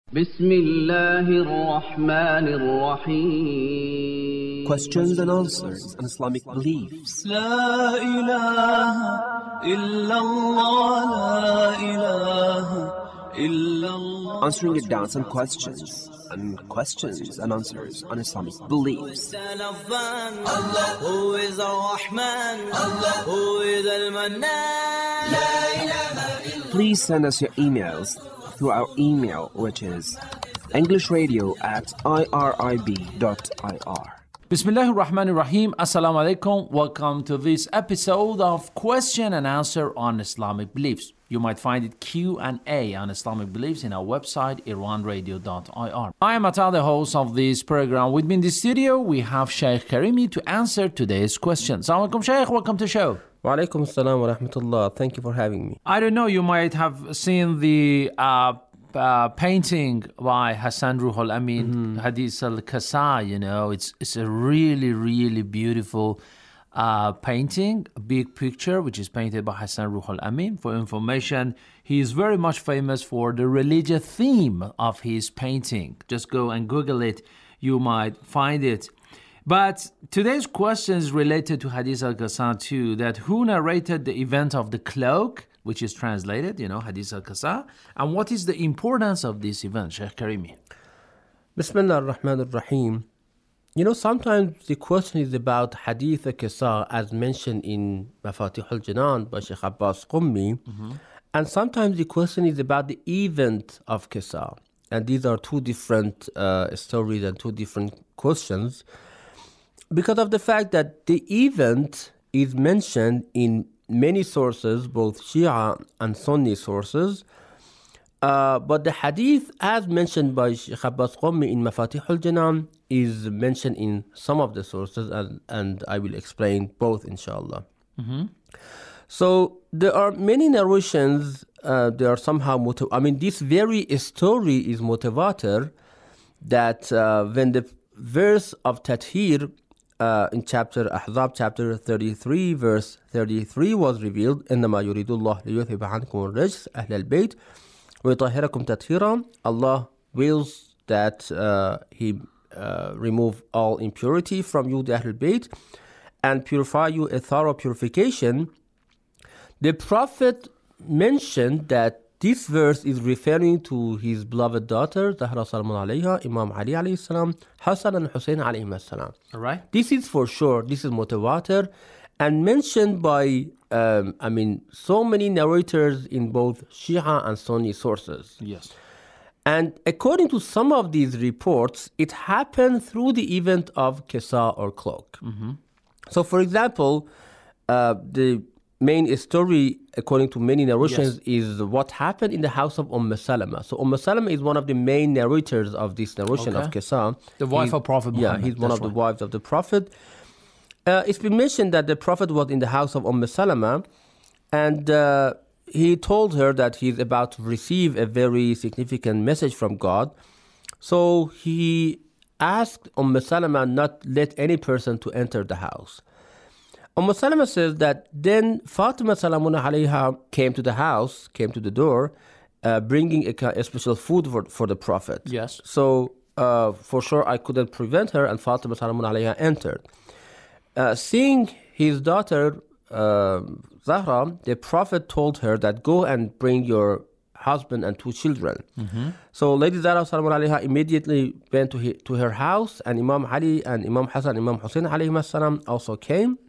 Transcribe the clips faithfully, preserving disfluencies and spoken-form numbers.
بسم الله الرحمن الرحيم. Questions and answers on Islamic beliefs. لا إله إلا الله لا إله إلا الله. Answering your doubts and questions and questions and answers on Islamic beliefs. Allah who is Ar-Rahman, Allah who is Al-Mannan. لا إله إلا. Please send us your emails through our email, which is englishradio at irib dot ir. Bismillahir Rahmanir Rahim. Assalamu alaikum. Welcome to this episode of Question and Answer on Islamic Beliefs. You might find it Q and A on Islamic Beliefs in our website, iran radio dot i r. I am Atal, the host of this program. With me in the studio, we have Sheikh Karimi to answer today's questions. Assalamu alaikum, Sheikh. Welcome to the show. Wa alaikum assalam wa rahmatullah. Thank you for having me. I don't know, you might have seen the uh, uh, painting by Hassan Ruhul Amin, mm-hmm. Hadith al-Kasa, you know, it's it's a really, really beautiful uh, painting, a big picture, which is painted by Hassan Ruhul Amin. For information, he is very much famous for the religious theme of his painting. Just go and Google it, you might find it. But today's question is related to Hadith al-Qasa too, that who narrated the event of the cloak, which is translated, you know, Hadith al-Qasa, and what is the importance of this event, Sheikh Karimi? Bismillah ar-Rahman ar-Rahim. You know, sometimes the question is about Hadith al-Qasa as mentioned in Mafatih al-Jinan by Sheikh Abbas Qummi, mm-hmm. and sometimes the question is about the event of Qasa. And these are two different uh, stories and two different questions, because of the fact that the event is mentioned in many sources, both Shia and Sunni sources, uh, but the hadith, as mentioned by Sheikh Abbas Qummi in Mafatih al-Jinan, is mentioned in some of the sources, and, and I will explain both, inshallah. Mm-hmm. So there are many narrations, uh, they are somehow, motiv- I mean, this very story is motivator, that uh, when the verse of Tathir, Uh, in chapter Ahzab, chapter thirty-three, verse thirty-three was revealed. إنما يريد الله ليذهب عنكم الرجس أهل البيت ويطهركم تطهيرا. Allah wills that uh, He uh, remove all impurity from you, the Ahl al-Bayt, and purify you a thorough purification. The Prophet mentioned that this verse is referring to his beloved daughter, Zahra Salamun alayha, Imam Ali alayhi salam, Hassan and Hussein alayhi salam. All right. This is for sure, this is mutawatir, and mentioned by, um, I mean, so many narrators in both Shia and Sunni sources. Yes. And according to some of these reports, it happened through the event of Qasa or cloak. Mm-hmm. So, for example, uh, the main story, according to many narrations, yes. is what happened in the house of Umm Salama. So Umm Salama is one of the main narrators of this narration okay. of Qasa. The wife he's, of Prophet Muhammad. Yeah, he's one That's of right. the wives of the Prophet. Uh, it's been mentioned that the Prophet was in the house of Umm Salama, and uh, he told her that he's about to receive a very significant message from God. So he asked Umm Salama not let any person to enter the house. Umm Salama says that then Fatima Salamun alayha came to the house, came to the door, uh, bringing a, a special food for, for the Prophet. Yes. So uh, for sure I couldn't prevent her, and Fatima Salamun alayha entered. Uh, seeing his daughter uh, Zahra, the Prophet told her that go and bring your husband and two children. Mm-hmm. So Lady Zahra Salamun alayha immediately went to, he, to her house, and Imam Ali and Imam Hassan and Imam Hussein alayhi salam also came.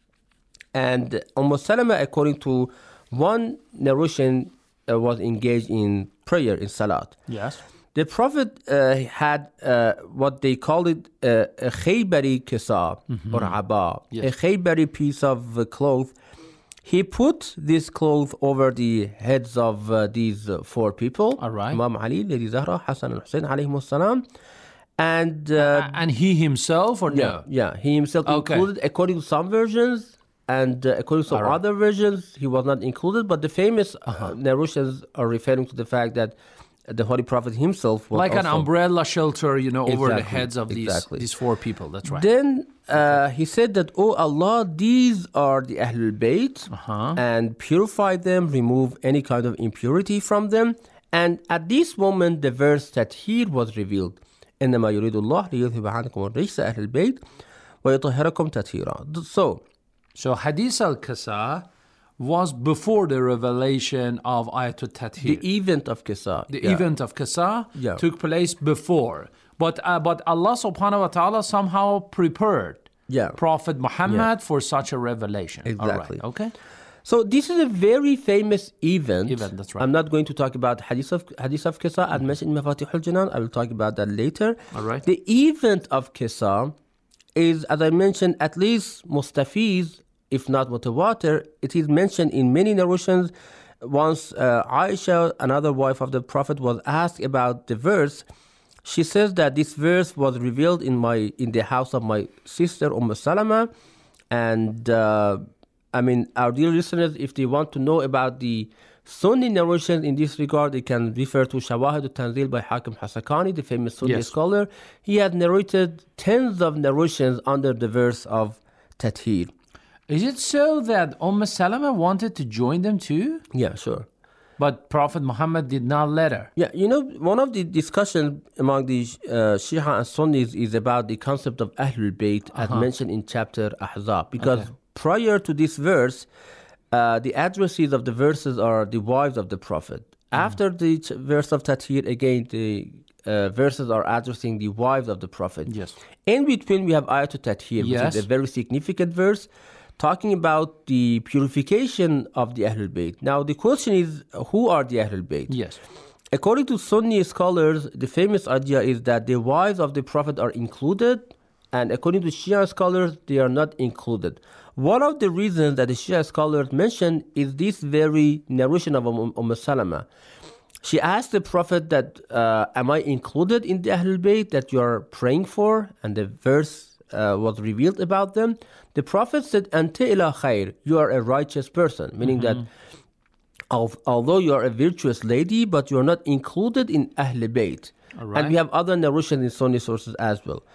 And Umm Salama, according to one narration, uh, was engaged in prayer, in salat. Yes. The Prophet uh, had uh, what they called it uh, a khaybari kisa, mm-hmm. or aba, yes. a khaybari piece of uh, cloth. He put this cloth over the heads of uh, these uh, four people. All right. Imam Ali, Lady Zahra, Hassan and Hussein alayhim salam. And, uh, uh, and he himself, or yeah, no? Yeah, he himself okay. included, according to some versions. And uh, according to right. other versions, he was not included. But the famous uh-huh. uh, narrations are referring to the fact that the Holy Prophet himself was like also, an umbrella shelter, you know, exactly, over the heads of exactly. these these four people. That's right. Then uh, he said that, "Oh Allah, these are the Ahlul Bayt, uh-huh. and purify them, remove any kind of impurity from them, And at this moment, the verse that here was revealed, إنما يريد الله ليذهب عنكم الرجس أهل البيت ويطهركم تطهيرا. So, So Hadith al-Kasa was before the revelation of Ayatul Tathir. the event of Kisa. The yeah. event of Kasa Yeah. took place before. But uh, but Allah subhanahu wa ta'ala somehow prepared Yeah. Prophet Muhammad for such a revelation. Exactly. All right. Okay. So this is a very famous event. Event, that's right. I'm not going to talk about Hadith of Hadith of Kisa. I mentioned in Mafatih al-Jinan. I will talk about that later. All right. The event of Kisa is, as I mentioned, at least mustafiz, if not mutawatir. It is mentioned in many narrations. Once uh, Aisha, another wife of the Prophet, was asked about the verse. She says that this verse was revealed in my in the house of my sister Umm Salama, and uh, I mean, our dear listeners, if they want to know about the Sunni narrations in this regard, they can refer to Shawahid al-Tanzil by Hakim Hasakani, the famous Sunni Yes. scholar. He had narrated tens of narrations under the verse of Tathir. Is it so that Umm Salama wanted to join them too? Yeah, sure. But Prophet Muhammad did not let her. Yeah, you know, one of the discussions among the uh, Shia and Sunnis is about the concept of Ahlul Bayt, as mentioned in chapter Ahzab. Because Okay. prior to this verse, uh, the addressees of the verses are the wives of the Prophet. After the ch- verse of Tathir, again, the uh, verses are addressing the wives of the Prophet. Yes. In between, we have Ayatul Tathir, which Yes. is a very significant verse, talking about the purification of the Ahlul Bayt. Now, the question is, who are the Ahlul Bayt? Yes. According to Sunni scholars, the famous idea is that the wives of the Prophet are included, and according to Shia scholars, they are not included. One of the reasons that the Shia scholars mention is this very narration of Umm Umm Salama. She asked the Prophet that, uh, am I included in the Ahlul Bayt that you are praying for? And the verse uh, was revealed about them. The Prophet said, Anta ila khair, you are a righteous person, meaning that al- although you are a virtuous lady, but you are not included in Ahlul Bayt. All right. And we have other narrations in Sunni sources as well.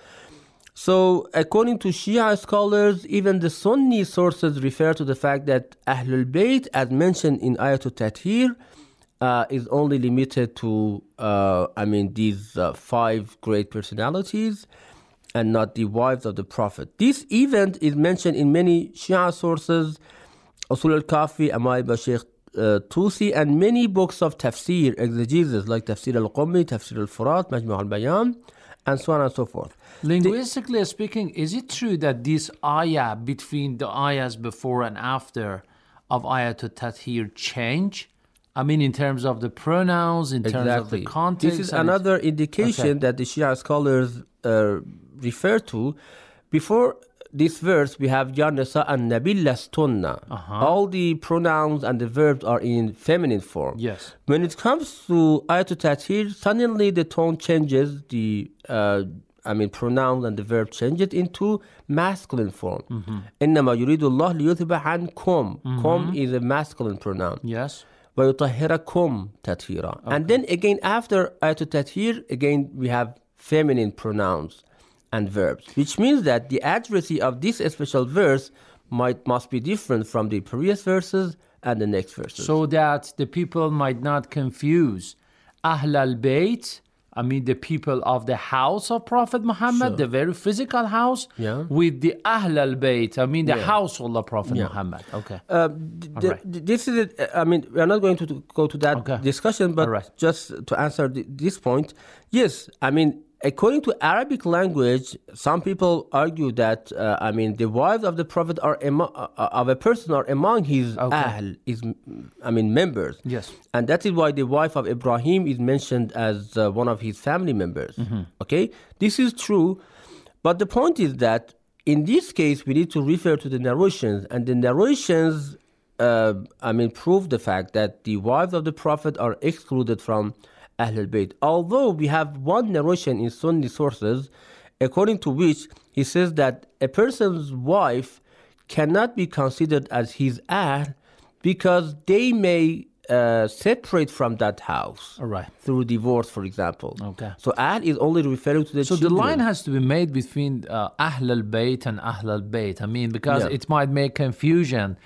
So, according to Shia scholars, even the Sunni sources refer to the fact that Ahlul Bayt, as mentioned in Ayatul Tathir, uh, is only limited to, uh, I mean, these uh, five great personalities and not the wives of the Prophet. This event is mentioned in many Shia sources, Usul al-Kafi, Amai by Sheikh uh, Tusi, and many books of tafsir, exegesis, like Tafsir al-Qummi, Tafsir al-Furat, Majmu' al-Bayan, and so on and so forth. Linguistically speaking, is it true that this ayah between the ayahs before and after of Ayatul Tathir change? I mean, in terms of the pronouns, in terms of the context. This is and another indication Okay. that the Shia scholars uh, refer to. Before this verse, we have Ya Nisa and Nabil Lastunna. All the pronouns and the verbs are in feminine form. Yes. When it comes to Ayatul Tathir, suddenly the tone changes, the uh, I mean pronoun and the verb change it into masculine form. إنما يريد الله ليذهب عنكم. Kum is a masculine pronoun. Yes. وَيُطَهِّرَكُمْ تَطْهِيرًا. And then again, after Ayatul Tathir, again we have feminine pronouns and verbs, which means that the addressee of this special verse might must be different from the previous verses and the next verses. So that the people might not confuse Ahl al-Bayt, I mean the people of the house of Prophet Muhammad, the very physical house, Yeah. with the Ahl al-Bayt, I mean the Yeah. household of Prophet Yeah. Muhammad. Okay. Uh, th- th- right. th- this is it. I mean, we are not going to to go to that Okay. discussion, but All right. just to answer th- this point, yes, I mean, according to Arabic language, some people argue that uh, I mean the wives of the Prophet are amo- uh, of a person are among his Okay. ahl, his I mean members. Yes. And that is why the wife of Ibrahim is mentioned as uh, one of his family members. Mm-hmm. Okay, this is true, but the point is that in this case we need to refer to the narrations, and the narrations, uh, I mean, prove the fact that the wives of the Prophet are excluded from Ahlul Bayt. Although we have one narration in Sunni sources, according to which he says that a person's wife cannot be considered as his Ahl because they may uh, separate from that house. All right. Through divorce, for example. Okay. So Ahl is only referring to the So children. the line has to be made between uh, Ahl al-Bayt and Ahl al-Bayt. I mean, because Yeah. it might make confusion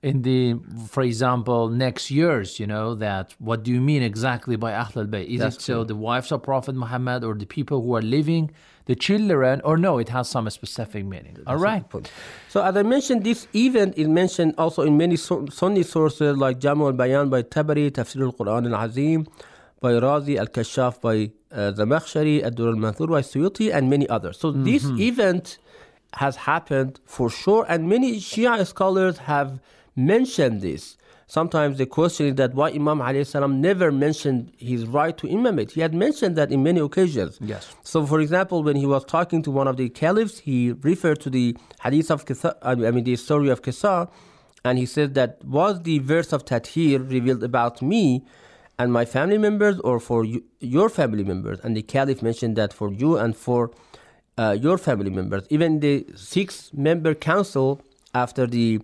in the, for example, next years, you know, that what do you mean exactly by Ahlul Bayt? Is That's it so true. the wives of Prophet Muhammad or the people who are living, the children, or no, it has some specific meaning? All right. So as I mentioned, this event is mentioned also in many Sun- Sunni sources like Jamu al-Bayan by Tabari, Tafsir al-Quran al-Azim by Razi, Al-Kashaf by uh, Zamakhshari, Ad-Dur al-Manthur by Suyuti, and many others. So Mm-hmm. this event has happened for sure, and many Shia scholars have mentioned this. Sometimes the question is that why Imam alayhi salam never mentioned his right to imamate. He had mentioned that in many occasions. Yes. So, for example, when he was talking to one of the caliphs, he referred to the hadith of Kisa, I mean the story of Kisa, and he said that was the verse of Tathir revealed about me and my family members, or for you, your family members? And the caliph mentioned that for you and for uh, your family members. Even the six-member council after the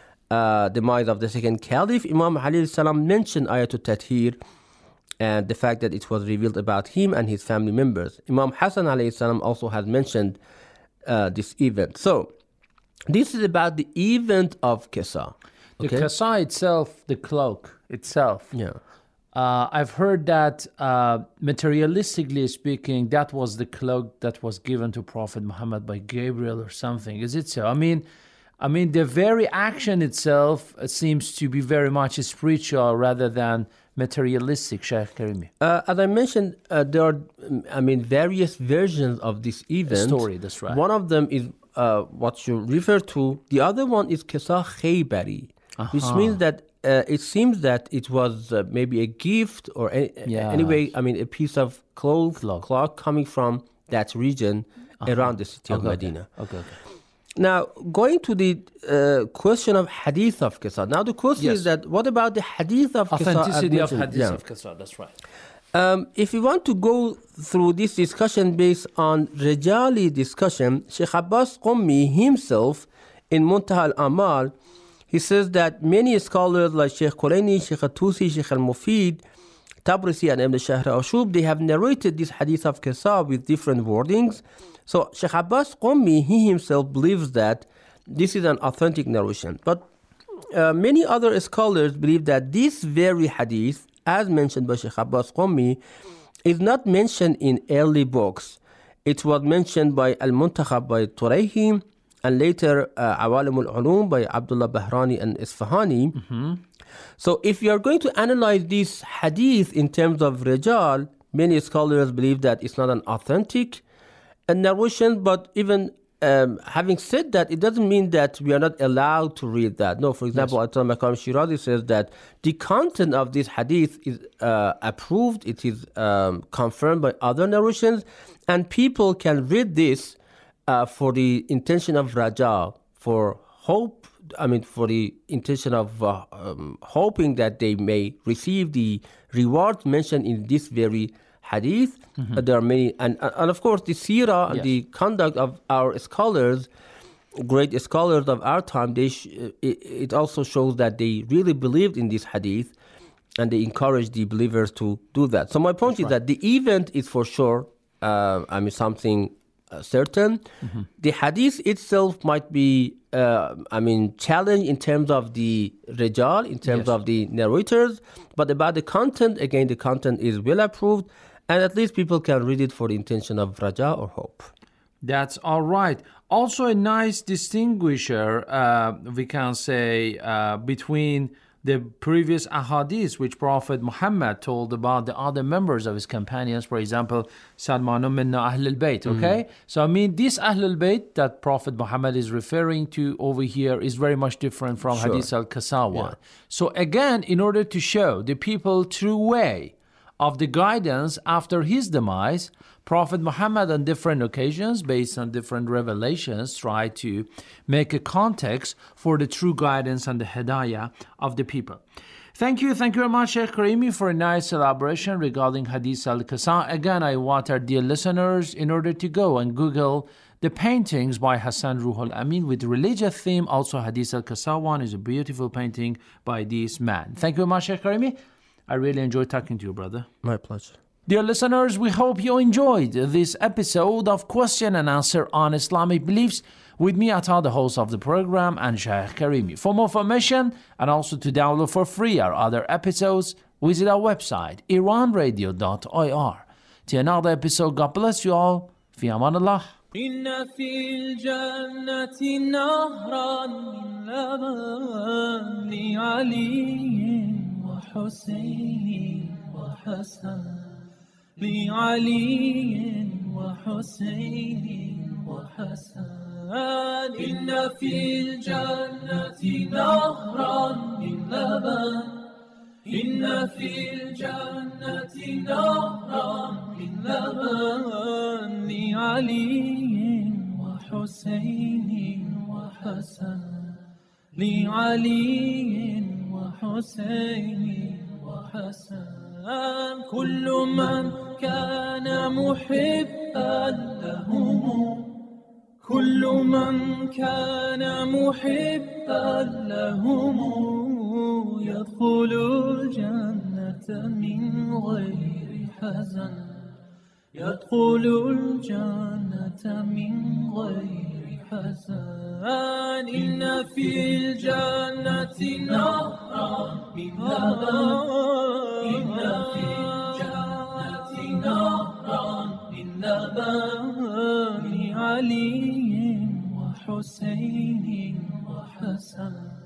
uh, demise of the second caliph, Imam alayhi salam mentioned Ayatul Tathir and the fact that it was revealed about him and his family members. Imam Hassan alayhi salam also has mentioned uh, this event. So, this is about the event of Kisa. The kasa itself, the cloak itself. Yeah. Uh, I've heard that uh, materialistically speaking, that was the cloak that was given to Prophet Muhammad by Gabriel or something. Is it so? I mean, I mean, the very action itself uh, seems to be very much spiritual rather than materialistic, Shaykh Karimi. Uh, as I mentioned, uh, there are, um, I mean, various versions of this event. Story, that's right. One of them is uh, what you refer to. The other one is Kisa Khaybari, which means that uh, it seems that it was uh, maybe a gift or any, Yes. anyway, I mean, a piece of cloth, Cloth. cloth coming from that region around the city of Okay, Medina. Okay, okay. Now, going to the uh, question of hadith of Kisa. Now, the question Yes. is that what about the hadith of Kisa? as Authenticity of mentioned? hadith Yeah. of Kasa, that's right. Um, if we want to go through this discussion based on Rajali discussion, Sheikh Abbas Qummi himself in Muntaha al-Amal, he says that many scholars like Sheikh Qulaini, Sheikh Tusi, Sheikh al-Mufid, Tabrisi and Ibn Shahr Ashub, they have narrated this hadith of Kisa with different wordings. So Sheikh Abbas Qummi, he himself believes that this is an authentic narration. But uh, many other scholars believe that this very hadith, as mentioned by Sheikh Abbas Qummi, is not mentioned in early books. It was mentioned by Al-Muntakhab by Turayhi, and later uh, Awalim al-Ulum by Abdullah Bahrani and Isfahani. Mm-hmm. So if you are going to analyze this hadith in terms of Rijal, many scholars believe that it's not an authentic uh, narration, but even um, having said that, it doesn't mean that we are not allowed to read that. No, for example, yes. Atal Makam Shirazi says that the content of this hadith is uh, approved, it is um, confirmed by other narrations, and people can read this uh, for the intention of Raja, for hope, I mean, for the intention of uh, um, hoping that they may receive the reward mentioned in this very hadith. Mm-hmm. Uh, there are many, and, and of course, the seerah and yes. the conduct of our scholars, great scholars of our time, they sh- it, it also shows that they really believed in this hadith, and they encourage the believers to do that. So my point That's is right. that the event is for sure, uh, I mean, something uh, certain. Mm-hmm. The hadith itself might be, uh, I mean, challenged in terms of the rijal, in terms yes. of the narrators, but about the content, again, the content is well approved, and at least people can read it for the intention of raja or hope. That's all right. Also a nice distinguisher, uh, we can say, uh, between the previous ahadith which Prophet Muhammad told about the other members of his companions, for example, Salmanu minna Ahlul Bayt, okay? Mm. So, I mean, this Ahlul Bayt that Prophet Muhammad is referring to over here is very much different from sure. Hadith al-Kasawa. Yeah. So, again, in order to show the people true way of the guidance after his demise, Prophet Muhammad on different occasions, based on different revelations, tried to make a context for the true guidance and the hidayah of the people. Thank you, thank you very much, Sheikh Karimi, for a nice elaboration regarding Hadith al-Kasa. Again, I want our dear listeners, in order to go and Google the paintings by Hassan Ruhul Amin with religious theme. Also, Hadith al-Kasa one is a beautiful painting by this man. Thank you very much, Sheikh Karimi. I really enjoyed talking to you, brother. My pleasure. Dear listeners, we hope you enjoyed this episode of Question and Answer on Islamic Beliefs with me, Atta, the host of the program, and Shaykh Karimi. For more information and also to download for free our other episodes, visit our website, iran radio dot I R. Till another episode, God bless you all. Fi aman Allah. إن في الجنة نهرا من لبن لعلي وحسين وحسن لعلي وحسين وحسن إن في الجنة نهرا من لبن إن في الجنة نهرا من لبن لعلي وحسين وحسن لعلي وحسين وحسن كل من كان محبا لهم كل من كان محبا لهم يدخل الجنة من غير حزن يدخل الجنة من غير حزن إن في الجنة نهرا من لبن إن في الجنة نهرا من لبن لعلي وحسين وحسن